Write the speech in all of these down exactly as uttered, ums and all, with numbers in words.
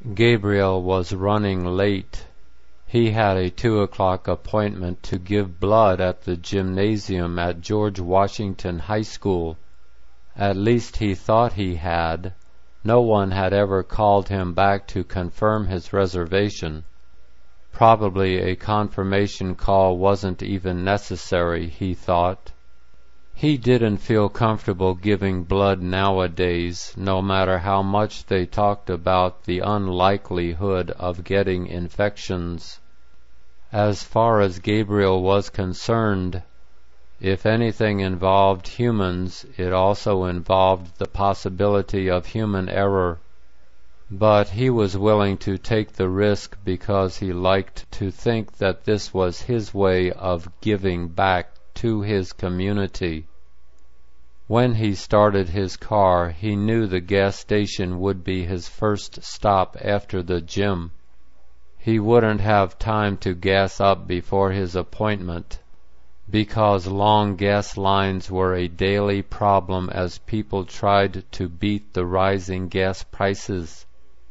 Gabriel was running late. He had a two o'clock appointment to give blood at the gymnasium at George Washington High School. At least he thought he had. No one had ever called him back to confirm his reservation. Probably a confirmation call wasn't even necessary, he thought. He didn't feel comfortable giving blood nowadays, no matter how much they talked about the unlikelihood of getting infections. As far as Gabriel was concerned, if anything involved humans, it also involved the possibility of human error. But he was willing to take the risk because he liked to think that this was his way of giving back to his community. When he started his car, he knew the gas station would be his first stop after the gym. He wouldn't have time to gas up before his appointment, because long gas lines were a daily problem as people tried to beat the rising gas prices.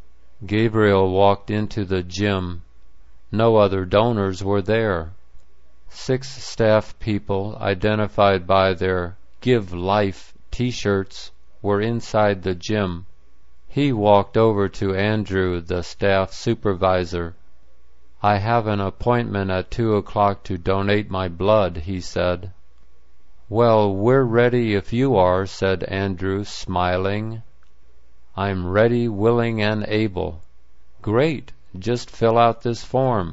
Gabriel walked into the gym. No other donors were there. Six staff people, identified by their Give Life t-shirts, were inside the gym. He walked over to Andrew, the staff supervisor. "I have an appointment at two o'clock to donate my blood," he said. "Well, we're ready if you are," said Andrew, smiling. "I'm ready, willing, and able." "Great, just fill out this form."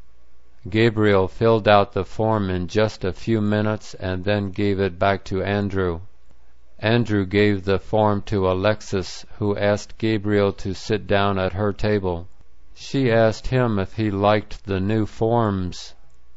Gabriel filled out the form in just a few minutes and then gave it back to Andrew. Andrew gave the form to Alexis, who asked Gabriel to sit down at her table. She asked him if he liked the new forms.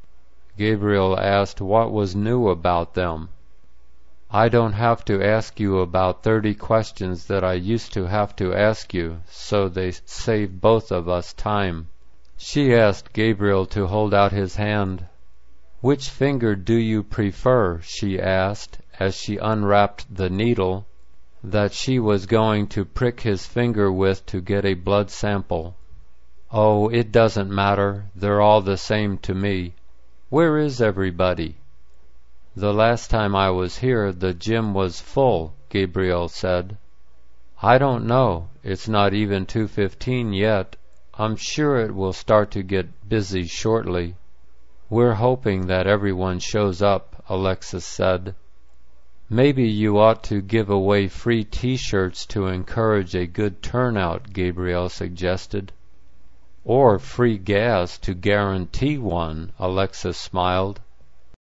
Gabriel asked what was new about them. "I don't have to ask you about thirty questions that I used to have to ask you, so they save both of us time." She asked Gabriel to hold out his hand. "Which finger do you prefer?" she asked, as she unwrapped the needle that she was going to prick his finger with to get a blood sample. "Oh, it doesn't matter. They're all the same to me. Where is everybody?" "The last time I was here, the gym was full," Gabriel said. "I don't know. It's not even two fifteen yet. I'm sure it will start to get busy shortly." "We're hoping that everyone shows up," Alexis said. "Maybe you ought to give away free t-shirts to encourage a good turnout," Gabriel suggested. "Or free gas to guarantee one," Alexis smiled.